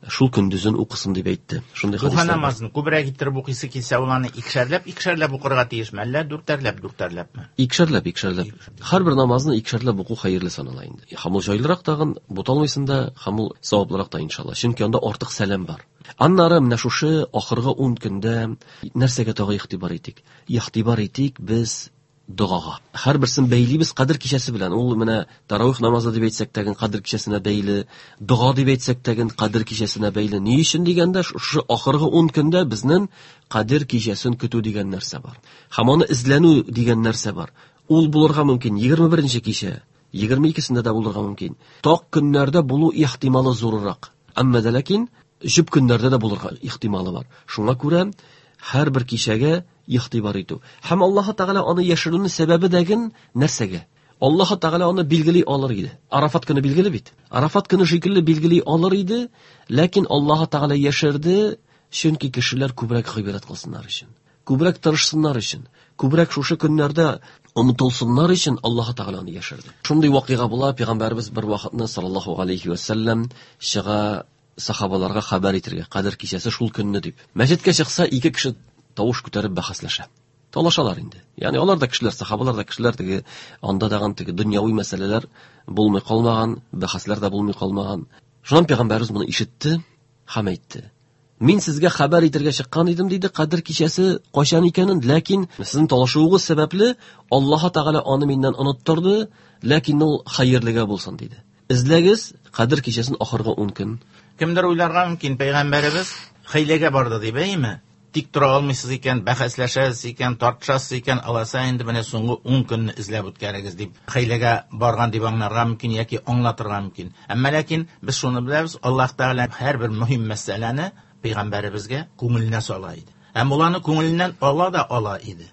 шул көндүзен укысын дип әйтте. Шундый
Духа
хадислар бар.
намазын күбрәк иттереп укыйсы килсә, ул аны икешәрләп укырга тиешме, әллә дүртәрләпме?
Икешәрләп. Һәрбер намазны икешәрләп уку хәерле санала инде. Һәм ул җайлырак тагын буталмыйсын да, һәм ул саваплырак та иншалла. Чөнки анда артык сәлам бар. Аннары менә шушы ахыргы 10 көндә нәрсәгә тагы игътибар итик? Игътибар итик без дугага. Һәрберсен бәйлибез кадер кичәсе белән. Ул менә таравих намазы дип әйтсәк тәген кадер кичәсенә бәйле, дуга дип әйтсәк тәген кадер кичәсенә бәйле. Ни өчен дигәндә, шушы ахыргы 10 көндә безнең кадер кичәсен көтү дигән нәрсә бар. Һәм аны эзләнү дигән нәрсә бар. Ул булырга мөмкин 21нче кичә, 22сендә дә булырга мөмкин. Так көннәрдә булу ихтималы зуррак. Әмма дә ләкин җүп көннәрдә дә булырга ихтималы бар. Шуңа күрә һәрбер кичәгә игътибар итү. Һәм Аллаһ Тәгалә аны яшерүнең сәбәбе дәген нәрсәгә? Аллаһ Тәгалә аны билгели алыр иде. Арафат көне билгеле бит. Арафат көне шикелле билгели алыр иде, ләкин Аллаһ Тәгалә яшерде, чөнки кешеләр күбрәк гыйбрат кылсыннар өчен, күбрәк тырышсыннар өчен, күбрәк шушы көннәрдә онытылсыннар өчен Аллаһ Тәгалә аны яшерде. Шундый вакыйга була, пәйгамбәрбез бер вакытны саллаллаһу алейхи ва саллям чыга сахабаларга хәбәр итәргә, кадер кичәсе шул көнне дип. Мәчеткә чыкса, ике кеше тавыш күтәреп бәхәсләшә. Талашалар инде. Ягъни алар да кешеләр, сахабалар да кешеләр, теге анда даган теге дөньяви мәсьәләләр булмый калмаган, бәхәсләр дә булмый калмаган. Шуннан пәйгамбәрбез моны ишетте һәм әйтте: "Мин сезгә хәбәр итәргә чыккан идем", диде, "кадер кичәсе кайчан икәнен, ләкин сезнең талашуыгыз сәбәпле Аллаһ Тәгалә аны миннән оныттырды, ләкин ул хәерлегә булсын", диде. Изләгез кадер кичәсен ахыргы 10 көн.
Кемдер уйларга мөмкин, пәйгамбәрбез хәйләгә барды дип, әйме? Тик тора алмыйсыз икән, бәхәсләшәсез икән, тартышасыз икән, аласа инде менә соңгы 10 көнне эзләп үткәрегез дип хәйләгә барган дип аңларга мөмкин яки аңлатырга мөмкин. Әмма ләкин без шуны беләбез, Аллаһ Тәгалә һәрбер мөһим мәсьәләне пәйгамбәребезгә күңеленә сала иде. Һәм ул аны күңеленнән ала иде.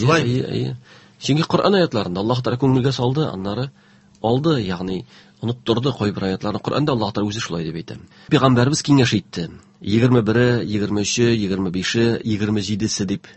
Әйе. Чөнки Коръән аятларында Аллаһ Тәгалә күңелгә салды, аннары алды, ягъни оныттырды кайбер аятларны. Коръәндә Аллаһ Тәгалә үзе шулай дип әйтә. Пәйгамбәрбез киңәш итте. 21, 23, 25, 27 дип,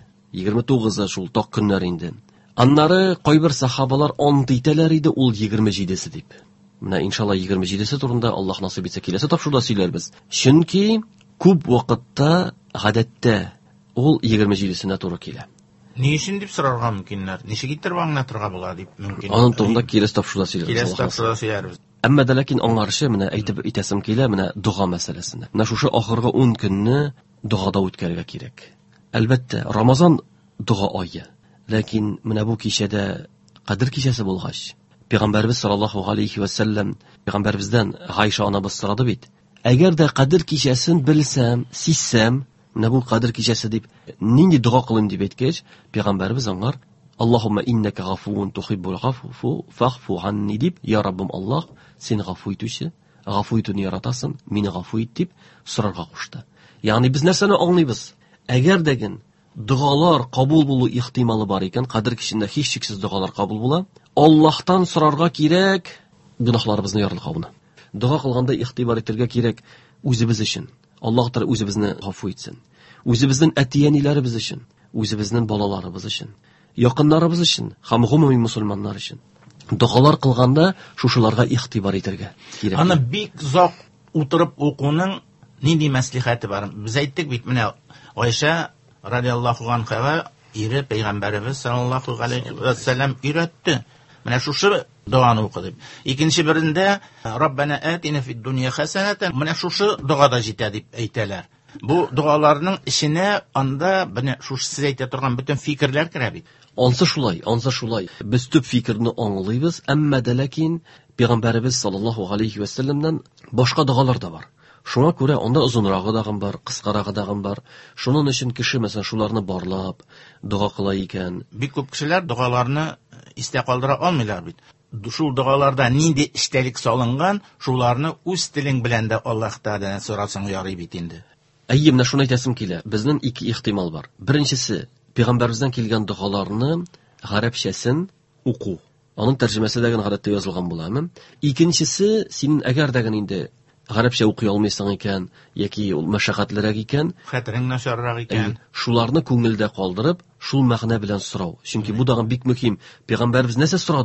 29 шул так көннәр инде. Аннары кайбер сахабалар ант итәләр иде, ул 27 дип. Менә иншалла 27 турында Аллаһ насыйп итсә киләсе тапшыруда сөйләрбез. Чөнки күп вакытта гадәттә ул 27-сенә туры килә.
Ни өчен дип сорарга мөмкиннәр? Ничек итеп аңлатырга була дип мөмкин.
Аның турында киләсе тапшыруда
сөйләрбез.
Әмма дә ләкин аңарчы менә әйтеп итәсем килә менә дуга мәсьәләсендә. Менә шушы ахыргы 10 көнне дугада үткәрергә кирәк. Әлбәттә, Рамазан дуга айы. Ләкин менә бу кичәдә кадер кичәсе булгач, Пәйгамбәрбез саллаллаһу алейхи ва саллям Пәйгамбәрбездән Гайша анабыз сорады бит. Әгәр дә кадер кичәсен белсәм, сизсәм, менә бу кадер кичәсе дип нинди дуга кылыйм дип әйткәч, Пәйгамбәрбез аңар: "Аллаһумма иннака гафуун тухиббул гафу фаъфу анни" дип, "Я Раббым Аллаһ, син гафу итүче, гафу итүне яратасың, мине гафу ит" дип сорарга кушты. Ягъни без нәрсәне аңлыйбыз? Әгәр дәген дугалар кабул булу ихтималы бар икән, кадер кичендә һичшиксез дугалар кабул була, Аллаһтан сорарга кирәк гөнаһларыбызны ярлыгауны. Дуга кылганда игътибар итәргә кирәк үзебез өчен. Аллаһ Тәгалә үзебезне гафу итсен. Үзебезнең әтияниләребез өчен, үзебезнең балаларыбыз өчен, якыннарыбыз өчен һәм гомуми мусульманнар өчен. Дугалар кылганда шушыларга игътибар итәргә кирәк.
Аны бик зак утырып укуның нинди мәслихәте бар? Без әйттек бит, менә Айша радиллаһу анха ире пәйгамбәрбез саллаллаһу алейхи ва саллям өйрәтте. Менә шушы дуаны укыды. Икенче берендә Раббана атина фид дунья хасанатан, менә шушы дугада җитә дип әйтәләр. Бу дуаларның ишенә анда менә шушы сез әйтә торган бөтен фикерләр керә бит.
Ансы шулай. Без төп фикерне аңлыйбыз, әмма дә ләкин Пәйгамбәрбез саллаллаһу алейхи ва саллямнан башка дугалар да бар. Шуңа күрә анда озынрагы дагы бар, кыскарагы дагы бар. Шуның өчен кеше мәсәлән шуларны барлап дуга кыла икән.
Бик күп кешеләр дугаларны истә калдыра алмыйлар бит. Шул дугаларда нинди эчтәлек салынган, шуларны үз телең белән дә Аллаһтан сорасаң ярый бит инде.
Әйе, менә шуны әйтәсем килә. Безнең ике ихтимал бар. Беренчесе, Пәйгамбәрбездән килгән дугаларны гарәпчәсен уку. Аның тәрҗемәсе дә гадәттә язылган була. Икенчесе, син әгәр дә инде гарәпчә укый алмыйсың икән, яки ул мәшәкатьлерәк икән,
хәтерең начаррак икән,
шуларны күңелдә калдырып, шул мәгънә белән сорау. Чөнки бу дагы бик мөһим. Пәйгамбәрбез нәрсә сорады?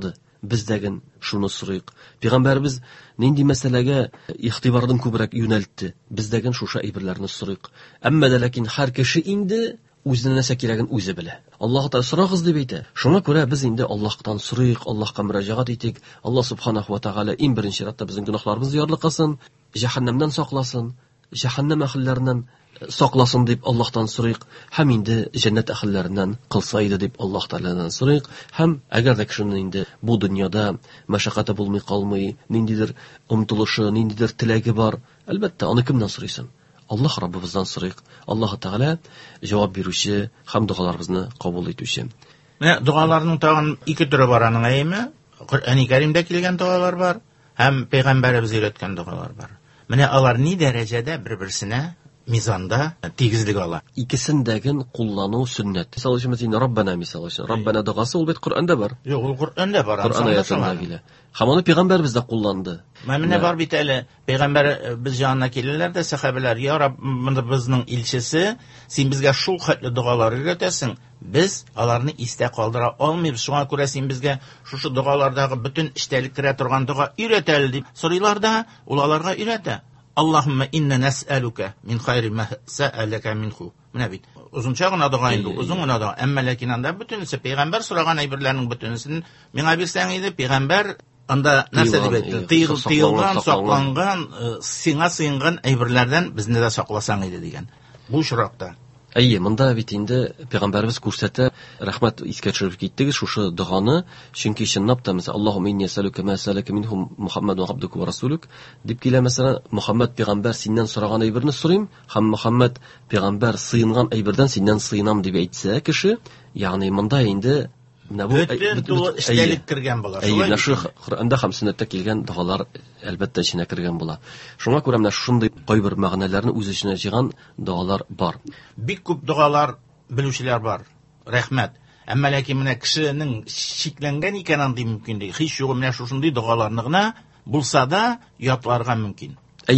Бездәген шуны сорыйк. Пәйгамбәрбез нинди мәсьәләгә игътибардан күбрәк юнәлтте. Бездәген шушы әйберләрне сорыйк. Әмма дә ләкин һәр кеше инде үзенә нәрсә кирәген үзе белә. Аллаһ Тәгалә сорагыз дип әйтә. Шуңа күрә без инде Аллаһтан сорыйк, Аллаһка мөрәҗәгать итик. Аллаһ Субханаһу ва Тәгалә иң беренче рәттә безнең гөнаһларыбызны ярлыкасын, җәһәннәмнән сакласын, җәһәннәм әһелләреннән сакласын дип Аллаһтан сорыйк. Һәм инде җәннәт әһелләреннән кылса иде дип Аллаһ Тәгаләдән сорыйк. Һәм әгәр дә кешенең инде бу дөньяда мәшәкате булмый калмый, ниндидер омтылышы, ниндидер теләге бар, әлбәттә аны кемнән сорыйсың? Аллаһ Раббыбыздан сорыйк. Аллаһ Тәгалә җавап бирүче һәм дугаларыбызны кабул итүче.
Менә дугаларның тагын ике төре бар аның әйеме. Коръәни Кәримдә килгән дугалар бар, һәм пәйгамбәрбез өйрәткән дугалар бар. Менә алар ни дәрәҗәдә бер-берсенә мизанда тигезлек ала?
Икесендәген куллану сөннәт. Мисал өчен син Раббана мисал өчен. Раббана дугасы ул бит Коръәндә бар.
Юк, ул Коръәндә бар.
Коръән аятында килә. Һәм аны пәйгамбәрбез дә кулланды.
Менә бар бит әле пәйгамбәр без янына киләләр дә сахабалар, я Рабб, безнең илчесе, син безгә шул хәтле дугалар өйрәтәсең. Без аларны истә калдыра алмыйбыз. Шуңа күрә син безгә шушы дугалардагы бөтен эчтәлек керә торган дуга өйрәт әле дип сорыйлар да, ул аларга өйрәтә. Аллаһумма инна нас'алука мин хайри ма сa'алaka минху. Менә бит. Узынча гына дуга инде, узын гына дуга. Әмма ләкин анда бөтенесе пәйгамбәр сораган әйберләрнең бөтенесен миңа бирсәң иде, пәйгамбәр анда нәрсә дип әйтте? Тыйылган, сакланган, сиңа сыйынган әйберләрдән безне дә сакласаң иде дигән. Бу шуракта.
Әйе, монда бит инде пәйгамбәрбез күрсәтә, рәхмәт искә төшереп киттегез шушы дуганы, чөнки чынлап та мәсәлән Аллаһумма инни ас'алука ма сa'алaka минху Мухаммад ва абдука ва расулук дип килә мәсәлән Мухаммад пәйгамбәр синнән сораган әйберне сорыйм, һәм Мухаммад пәйгамбәр сыйынган әйбердән синнән сыйынам дип әйтсә кеше, ягъни монда инде менә бу
эчтәлек кергән була.
Шулай шу Коръәндә һәм сөннәттә килгән дугалар әлбәттә içine кергән була. Шуңа күрә менә шундый кайбер мәгънәләрне үз içine җыйган дугалар бар.
Бик күп дугалар белүчеләр бар. Рәхмәт. Әмма ләкин менә кешенең шикләнгән икән андый мөмкинлек. Һич югы менә шушындый дугаларны гына булса да ятларга мөмкин.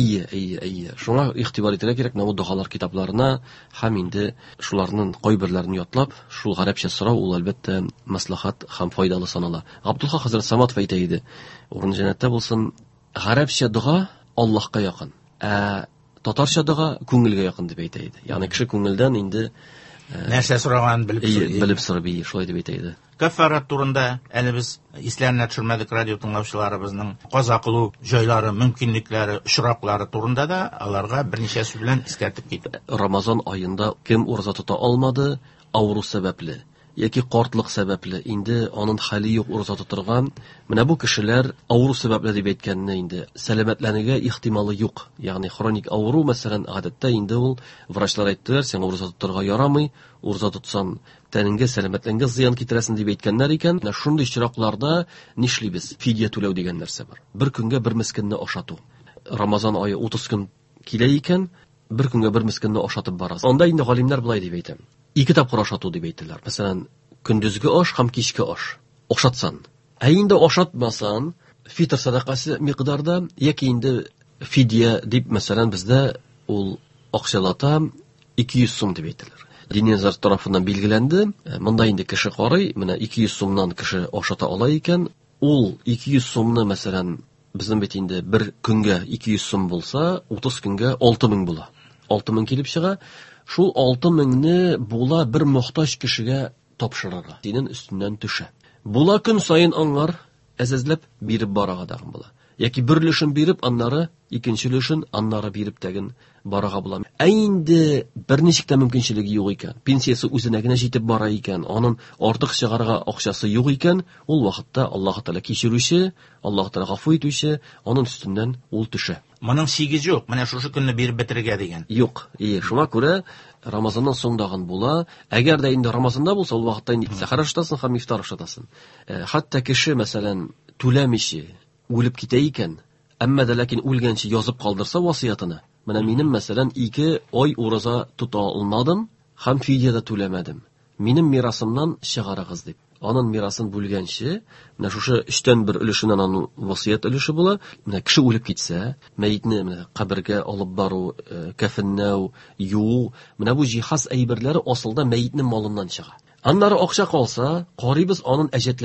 Әйе. Шуңа игътибар итәргә кирәк, менә бу дугалар китапларына һәм инде шуларның кайберләрен ятлап, шул гарәпчә сорау ул әлбәттә маслихат һәм файдалы санала. Абдулла хәзрәт Саматов әйтә иде, урын җәннәттә булсын, гарәпчә дуга Аллаһка якын, татарча дуга күңелгә якын дип әйтә иде. Ягъни кеше күңелдән инде
нәрсә сораган
белеп сорый, шулай дип әйтә иде.
Кафарат турында әле без исләренә төшермәдек радио тыңлаучыларыбызның каза кылу җайлары, мөмкинлекләре, очраклары турында да аларга берничә сүз белән искәртеп китте.
Рамазан аенда кем ураза тота алмады, авыру сәбәпле яки картлык сәбәпле, инде аның хәле юк ураза тотырган, менә бу кешеләр авыру сәбәпле дип әйткәнне инде сәламәтләнергә ихтималы юк. Ягъни хроник авыру мәсәлән гадәттә инде ул врачлар әйттеләр, син ураза тотырга ярамый, ураза тотсаң тәнеңгә сәламәтләнгә зыян китерәсен дип әйткәннәр икән. Менә шундый чиракларда нишлибез? Фидия түләү дигән нәрсә бар. Бер көнгә бер мискинне ашату. Рамазан ае 30 көн килә икән, бер көнгә бер мискинне ашатып барасыз. Анда инде галимнәр булай дип әйтә. Ике тапкыр ашату дип әйтәләр. Мәсәлән, көндезге аш һәм кичке аш. Ашатсан. Инде ашатмасан, фитр садакасы микъдарда яки инде фидия дип мәсәлән бездә ул акчалата 200 сум дип әйтәләр. Динизар тарафыннан билгеләнде. Монда инде кеше карый, менә 200 сумнан кеше ашата ала икән. Ул 200 сумны мәсәлән безнең бит инде бер көнгә 200 сум булса, 30 көнгә 6000 була. 6000 килеп чыга. Шул 6000-не була бер мохтаҗ кешегә тапшырырга. Динен өстеннән төшә. Була көн сайын аңар әзәзләп биреп барага дагы була. Яки бер өлешен биреп, аннары икенче өлешен аннары биреп тәген барага була. Инде берничек тә мөмкинчелеге юк икән. Пенсиясе үзенә генә җитеп бара икән, аның артык чыгарга акчасы юк икән, ул вакытта Аллаһ Тәгалә кичерүче, Аллаһ Тәгалә гафу итүче, аның өстеннән ул төшә.
Моның сигез юк, менә шушы көнне биреп бетергә дигән.
Юк, шуңа күрә Рамазаннан соң дагын була. Әгәр дә инде Рамазанда булса, ул вакытта инде сәхәр ашатасың һәм ифтар ашатасың. Хәтта кеше мәсәлән түләмичә үлеп китә икән, әмма дә ләкин үлгәнче язып калдырса васыятына. Менә минем мәсәлән 2 ай ураза тота алмадым һәм фидия дә түләмәдем. Минем мирасымнан чыгарыгыз дип. Аның мирасын бүлгәнче, менә шушы 3тән 1 өлешеннән аның васыят өлеше була. Менә кеше үлеп китсә, мәйтне менә кабергә алып бару, кафеннәү, ю, менә бу җиһаз әйберләре асылда мәйтнең малыннан чыга. Аннары акча калса, карыйбыз аның әҗәтләрен.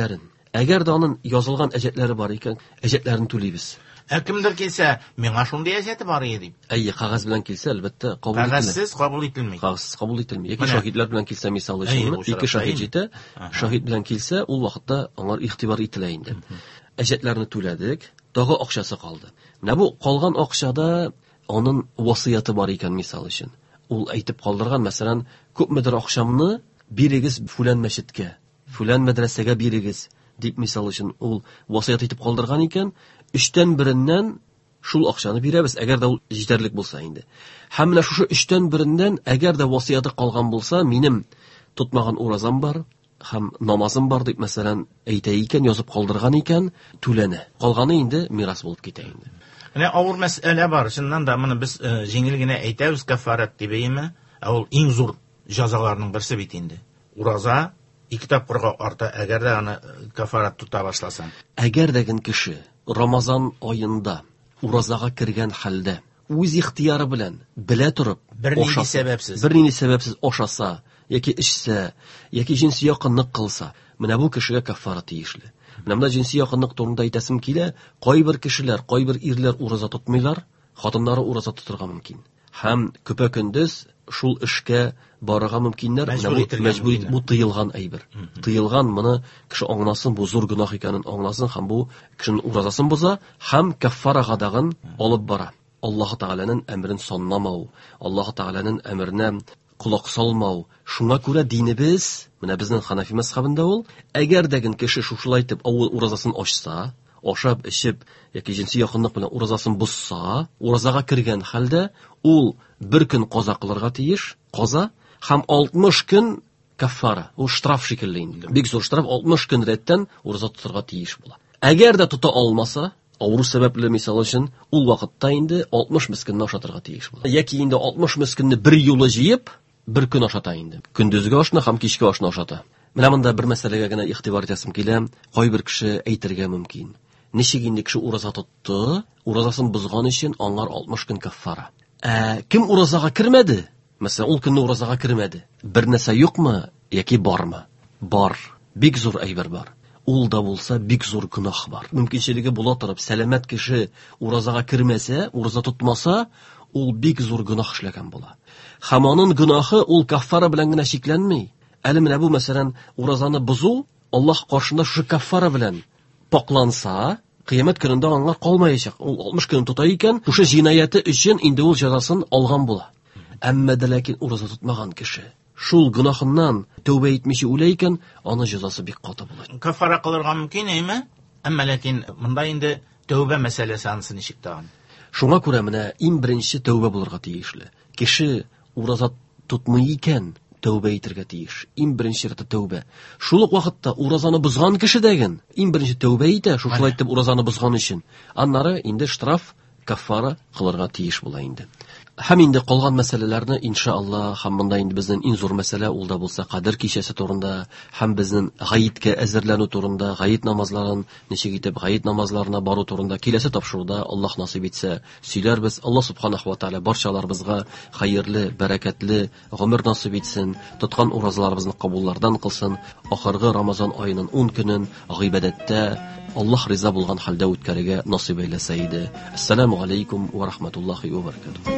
Әгәр дә аның язылган әҗәтләре бар икән, әҗәтләрен түлибез.
Кемдер килсә, миңа шундый әҗәте бар иде дип.
Әйе, кагаз белән килсә, әлбәттә кабул ителә.
Кагазсыз кабул ителмәй.
Кагазсыз кабул ителми. Яки шаһидлар белән килсә, мисалы өчен, ике шаһид җитә, шаһид белән килсә, ул вакытта аңар игътибар ителә инде. Әҗәтләрне түләдек, тагы акчасы калды. Менә бу калган акчада аның васыяты бар икән, мисалы өчен. Ул әйтеп калдырган, мәсәлән, күпмедер акчамны бирегез фүлән мәчеткә, фүлән мәдрәсәгә бирегез дип, мисалы өчен, ул васыят итеп калдырган икән, 3тән 1-ннән шул акчаны бирәбез, әгәр дә ул җитәрлек булса инде. Һәм менә шушы 3тән 1-ннән әгәр дә васыяты калган булса, минем тотмаган уразам бар, һәм намазым бар дип, мәсәлән, әйтә икән, язып калдырган икән, түләнә. Калганы инде мирас булып китә инде.
Менә авыр мәсьәлә бар. Чыннан да моны без җиңел генә әйтәбез, кафарат дибейме? Ул иң зур җәзаларның берсе бит инде. Ураза 2 тапкырга арта, әгәр дә аны кафарат тута башласаң.
Әгәр дә кеше Рамазан айында уразага кергән хәлдә үз ихтияры белән белә турып
бернинди
сәбәпсез ашаса, яки эчсә, яки җинси якынлык кылса, менә бу кешегә кафара тиешле. Менә монда җинси якынлык турында әйтәсем килә, кайбер кешеләр, кайбер ирләр ураза тотмыйлар, хатыннары ураза тотырга мөмкин. Һәм көпә-көндез шул эшкә барырга мөмкиннәр, мәҗбүр бу тыелган әйбер. Тыелган, моны кеше аңласын, бу зур гөнаһ икәнен аңласын, һәм бу кешенең уразасын боза, һәм кафарага дагын алып бара. Аллаһ Тәгаләнең әмрен санламау, Аллаһ Тәгаләнең әмренә кулак салмау. Шуңа күрә динебез, менә безнең Ханафи мәзһәбендә ул, әгәр дә кеше шушылай итеп уразасын ачса, ашап, эчеп, яки җинси якынлык белән уразасын бозса, уразага кергән хәлдә ул 1 көн каза кылырга тиеш, каза, һәм 60 көн кафара. Ул штраф шикелле инде. Бик зур штраф, 60 көн рәттән ураза тотырга тиеш була. Әгәр дә тота алмаса, авыру сәбәпле, мисал өчен, ул вакытта инде 60 мискенне ашатырга тиеш була. Яки инде 60 мискенне бер юлы җыеп, 1 көн ашата инде. Көндезге ашны һәм кичке ашны ашата. Менә монда бер мәсьәләгә генә игътибар итәсем килә. Кайбер кеше әйтергә мөмкин. Ничек инде кеше ураза тотты, уразасын бозган өчен аңар 60 көн кафара. Кем уразага кирмәде? Мәсәлән, ул көнне уразага кирмәде. Бер нәрсә юкмы яки бармы? Бар. Бик зур әйбер бар. Ул да булса бик зур гөнаһ бар. Мөмкинчелеге була торып, сәламәт кеше уразага кирмәсә, ураза тотмаса, ул бик зур гөнаһ эшләгән була. Һәм аның гөнаһы ул кафара белән генә шикләнмәй. Әле менә бу, мәсәлән, уразаны бозу, Аллаһ каршында шушы кафара белән пакланса, кыямәт көнендә аңар калмаячак. Ул 60 көн тота икән, шушы җинаяты өчен инде ул җәзасын алган була. Әмма дә ләкин ураза тотмаган кеше шул гөнаһыннан тәүбә итмичә үлә икән, аны җәзасы бик каты була.
Кафара кылырга мөмкин әйме? Әмма ләкин монда инде тәүбә мәсьәләсе анысы ничек тагын?
Шуңа күрә менә иң беренче тәүбә булырга тиешле. Кеше ураза тотмый икән, тәүбә итәргә тиеш. Иң беренче тәүбә. Шул ук вакытта уразаны бозган кеше дәген иң беренче тәүбә итә, шулай итеп уразаны бозган өчен. Аннары инде штраф, кафара кылырга тиеш була инде. Һәм инде калган мәсьәләләрне иншаалла, һәм монда инде безнең иң зур мәсьәлә ул да булса Кадер кичәсе турында, һәм безнең гаеткә әзерләнү турында, гает намазларын ничек итеп гает намазларына бару турында киләсе тапшыруда Аллаһ насыйп итсә сөйләрбез. Аллаһ субханаху ва тааля барчаларыбызга хәерле, бәрәкәтле гомер насыйп итсен, тоткан уразаларыбызны кабуллардан кылсын, ахыргы Рамазан аеның 10 көнен гыйбадәттә Аллаһ риза булган хәлдә үткәрергә насыйп әйләсә иде. Ассаламу алейкум ва рахматуллахи ва баракатуһ.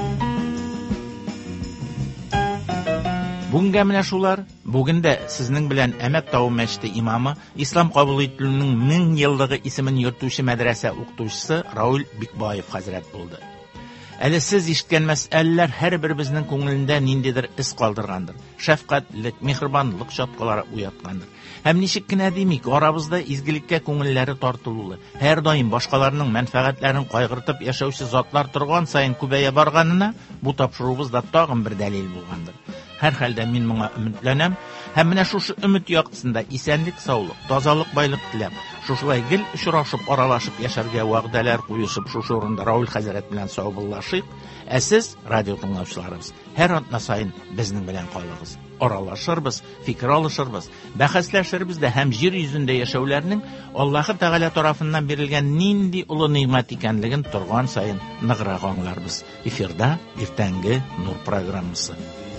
Бүгенгә менә шулар. Бүгендә сезнең белән Әмәт Тау мәчете имамы, ислам кабул итүнең 1000 еллыгы исемен йөртүче мәдрәсә укытучысы Раул Бикбаев хәзрәт булды. Әле сез ишеткән мәсьәләләр һәрбер безнең күңелендә ниндидер ис калдыргандыр. Шәфкатьлек, мехрибанлык чаткалары уяткандыр. Һәм ничек кенә димик, арабызда изгелеккә күңелләре тартылулы, һәр даим башкаларның мәнфәгатьләрен кайгыртып яшәүче затлар торган саен күбәя барганына бу тапшырубыз да тагын бер дәлил булгандыр. Һәр хәлдә мин моңа өметләнәм, һәм менә шушы өмет яктысында исәнлек, саулык, тазалык, байлык теләп, шушылай гел очрашып, аралашып яшәргә вәгъдәләр куешып, шушы урында Раул хәзрәт белән саубуллашыйк. Ә сез, радио тыңлаучыларыбыз, һәр атна саен безнең белән калыгыз. Аралашырбыз, фикер алышырбыз, бәхәсләшербез дә һәм җир йөзендә яшәүләрнең Аллаһ Тәгалә тарафыннан бирелгән нинди улы нимәт икәнлеген торган саен ныграк аңларбыз. Эфирда иртәнге нур программасы.